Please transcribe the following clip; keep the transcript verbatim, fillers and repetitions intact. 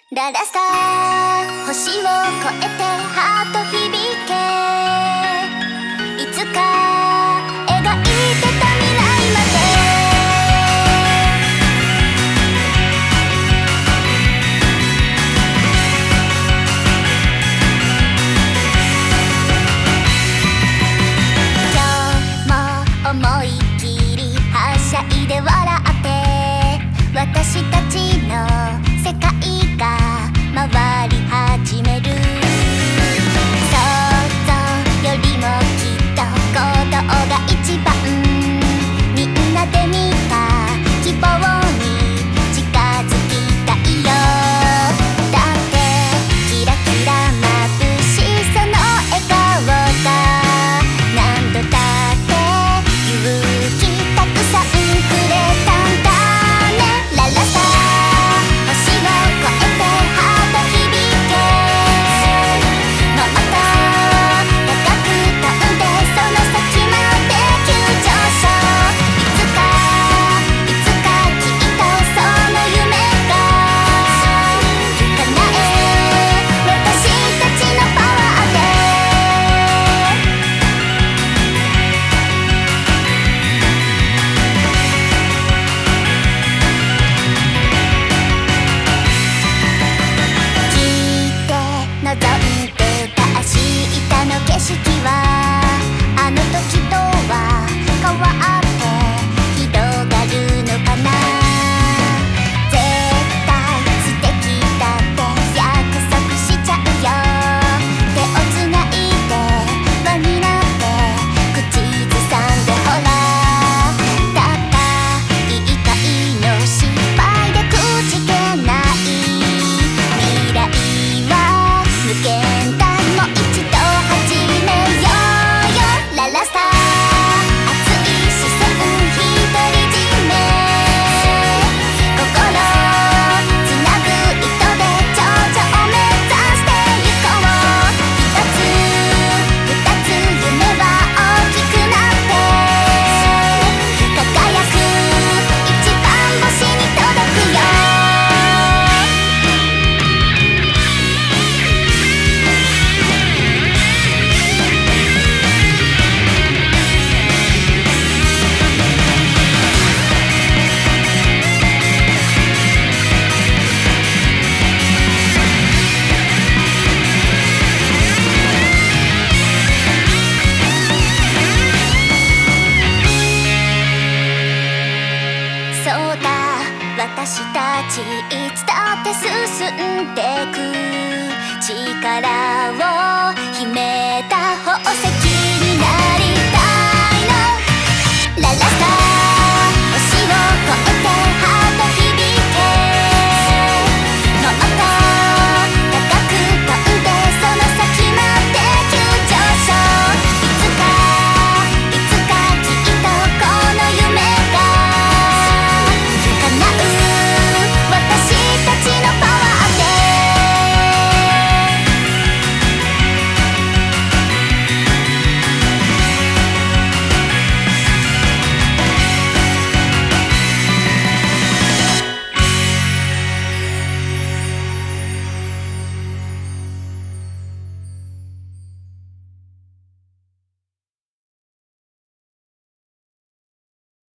ララスター星を越えてハート響けいつか描いてた未来まで今日も思いっきりはしゃいで笑って私たちの世界が回り始める想像よりもきっと行動が一番みんなで見た希望に近づきたいよだってキラキラ眩しいその笑顔が何度だって勇気たくさんくれたんだねララさ星を越えてハート響けもっと高く飛んでその先まで急上昇いつかいつかきっとその夢が叶え私たちのパワーで聞いて望んでた明日の景色はあの時とは変わって広がるのかな絶対素敵だって約束しちゃうよ手をつないで輪になって口ずさんでほらたった一回の失敗でくじけない未来は無限大もう一度始めようよララスター熱い視線独り占め心つなぐ糸で頂上を目指してゆこう一つ二つ夢は大きくなって輝く一番星に届くよそうだ私たちいつだって進んでく力を